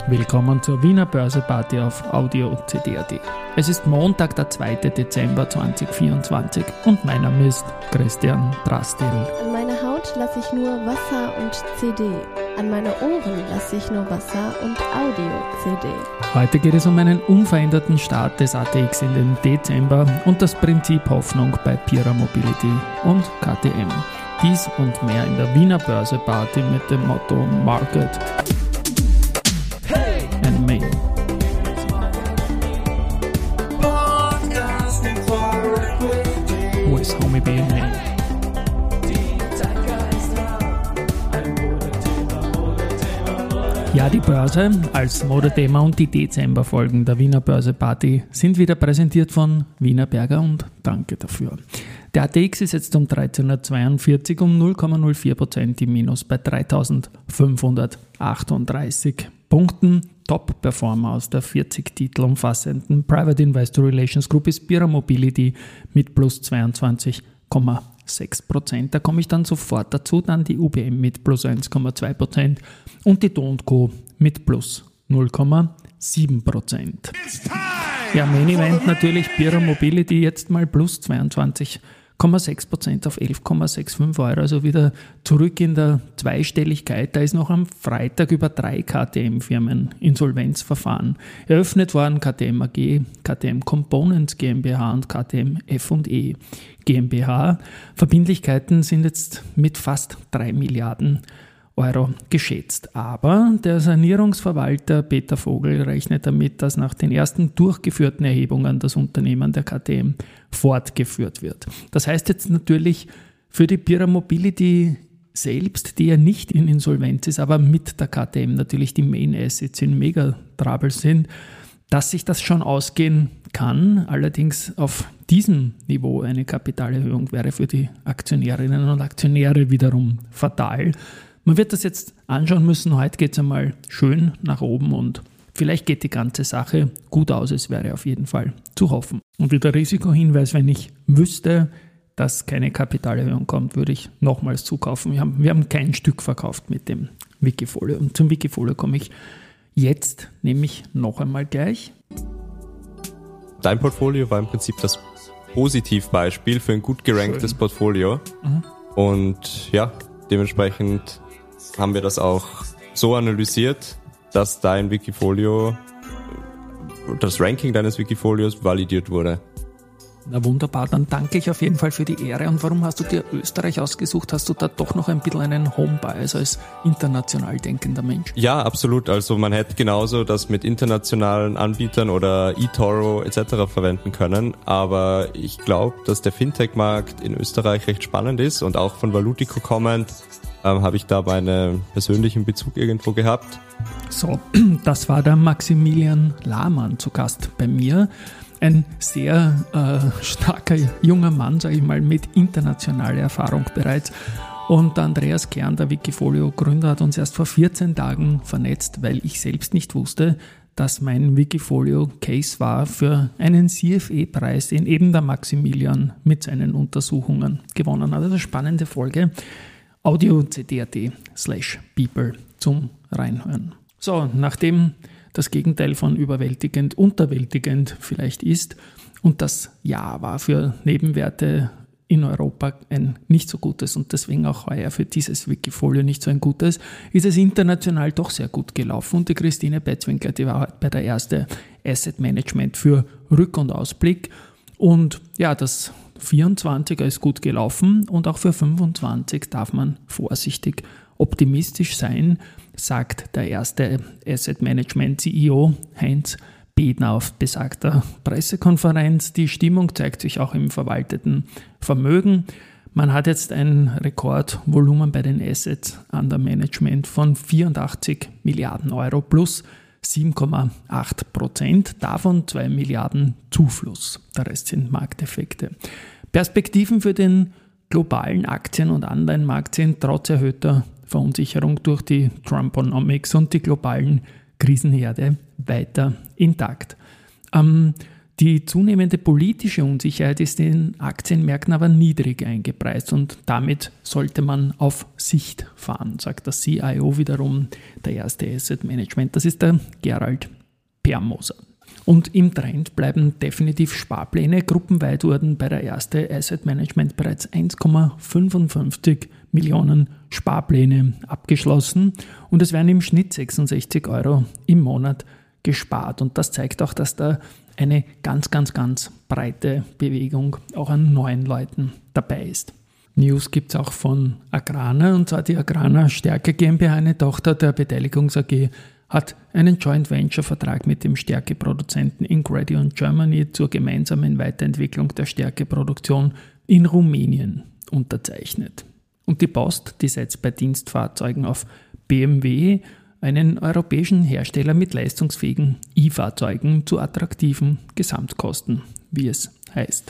Willkommen zur Wiener Börseparty auf Audio CD.at. Es ist Montag, der 2. Dezember 2024 und mein Name ist Christian Drastil. An meiner Haut lasse ich nur Wasser und CD. An meine Ohren lasse ich nur Wasser und Audio-CD. Heute geht es um einen unveränderten Start des ATX in den Dezember und das Prinzip Hoffnung bei Pierer Mobility und KTM. Dies und mehr in der Wiener Börseparty mit dem Motto Market and Me. Wo ist Homie B and Me? Ja, die Börse als Modethema und die Dezemberfolgen der Wiener Börseparty sind wieder präsentiert von Wienerberger und danke dafür. Der ATX ist jetzt um 13.42 um 0,04% im Minus bei 3.538 Punkten. Top-Performer aus der 40 Titel umfassenden Private Investor Relations Group ist Pierer Mobility mit plus 22,6%. Da komme ich dann sofort dazu. Dann die UBM mit plus 1,2% und die Do & Co mit plus 0,7%. Ja, Main Event natürlich Pierer Mobility jetzt mal plus 22,6% auf 11,65 Euro, also wieder zurück in der Zweistelligkeit. Da ist noch am Freitag über 3 KTM-Firmen Insolvenzverfahren eröffnet worden. KTM AG, KTM Components GmbH und KTM F&E GmbH. Verbindlichkeiten sind jetzt mit fast 3 Milliarden Euro geschätzt. Aber der Sanierungsverwalter Peter Vogel rechnet damit, dass nach den ersten durchgeführten Erhebungen das Unternehmen der KTM fortgeführt wird. Das heißt jetzt natürlich für die Pierer Mobility selbst, die ja nicht in Insolvenz ist, aber mit der KTM natürlich die Main Assets in Mega-Trouble sind, dass sich das schon ausgehen kann. Allerdings auf diesem Niveau eine Kapitalerhöhung wäre für die Aktionärinnen und Aktionäre wiederum fatal. Man wird das jetzt anschauen müssen. Heute geht es einmal schön nach oben und vielleicht geht die ganze Sache gut aus. Es wäre auf jeden Fall zu hoffen. Und wieder Risikohinweis, wenn ich wüsste, dass keine Kapitalerhöhung kommt, würde ich nochmals zukaufen. Wir haben kein Stück verkauft mit dem Wikifolio. Und zum Wikifolio komme ich jetzt nämlich noch einmal gleich. Dein Portfolio war im Prinzip das Positivbeispiel für ein gut geranktes Portfolio. Und ja, dementsprechend haben wir das auch so analysiert, dass dein Wikifolio, das Ranking deines Wikifolios validiert wurde. Na wunderbar, dann danke ich auf jeden Fall für die Ehre. Und warum hast du dir Österreich ausgesucht? Hast du da doch noch ein bisschen einen Home-Bias als international denkender Mensch? Ja, absolut. Also man hätte genauso das mit internationalen Anbietern oder eToro etc. verwenden können. Aber ich glaube, dass der Fintech-Markt in Österreich recht spannend ist und auch von Valutico kommend habe ich da meinen persönlichen Bezug irgendwo gehabt. So, das war der Maximilian Lahmann zu Gast bei mir. Ein sehr starker junger Mann, sage ich mal, mit internationaler Erfahrung bereits. Und Andreas Kern, der Wikifolio-Gründer, hat uns erst vor 14 Tagen vernetzt, weil ich selbst nicht wusste, dass mein Wikifolio-Case war für einen CFE-Preis, den eben der Maximilian mit seinen Untersuchungen gewonnen hat. Also spannende Folge. Audio.cd.at/people zum Reinhören. So, nachdem das Gegenteil von überwältigend, unterwältigend vielleicht ist und das Jahr war für Nebenwerte in Europa ein nicht so gutes und deswegen auch heuer für dieses Wikifolio nicht so ein gutes, ist es international doch sehr gut gelaufen und die Christine Betzwinkler, die war heute bei der erste Asset Management für Rück- und Ausblick und ja, das 24er ist gut gelaufen und auch für 25 darf man vorsichtig optimistisch sein, sagt der erste Asset Management CEO Heinz Bedner auf besagter Pressekonferenz. Die Stimmung zeigt sich auch im verwalteten Vermögen. Man hat jetzt ein Rekordvolumen bei den Assets under Management von 84 Milliarden Euro plus 7,8%, davon 2 Milliarden Zufluss. Der Rest sind Markteffekte. Perspektiven für den globalen Aktien- und Anleihenmarkt sind trotz erhöhter Verunsicherung durch die Trumponomics und die globalen Krisenherde weiter intakt. Am Die zunehmende politische Unsicherheit ist in Aktienmärkten aber niedrig eingepreist und damit sollte man auf Sicht fahren, sagt der CIO wiederum der Erste Asset Management. Das ist der Gerald Permoser. Und im Trend bleiben definitiv Sparpläne. Gruppenweit wurden bei der Erste Asset Management bereits 1,55 Millionen Sparpläne abgeschlossen und es werden im Schnitt 66 € im Monat gespart. Und das zeigt auch, dass da eine ganz breite Bewegung auch an neuen Leuten dabei ist. News gibt es auch von Agrana, und zwar die Agrana Stärke GmbH, eine Tochter der Beteiligungs AG, hat einen Joint Venture Vertrag mit dem Stärkeproduzenten Ingredion Germany zur gemeinsamen Weiterentwicklung der Stärkeproduktion in Rumänien unterzeichnet. Und die Post, die setzt bei Dienstfahrzeugen auf BMW, einen europäischen Hersteller mit leistungsfähigen E-Fahrzeugen zu attraktiven Gesamtkosten, wie es heißt.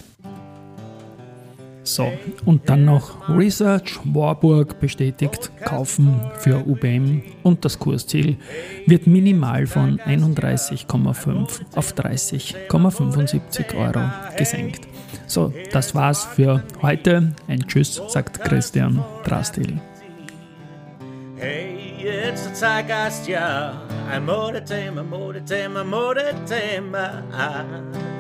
So, und dann noch Research. Warburg bestätigt Kaufen für UBM und das Kursziel wird minimal von 31,5 auf 30,75 € gesenkt. So, das war's für heute. Ein Tschüss, sagt Christian Drastil. It's a Zeitgeist, ja, ein Modethema.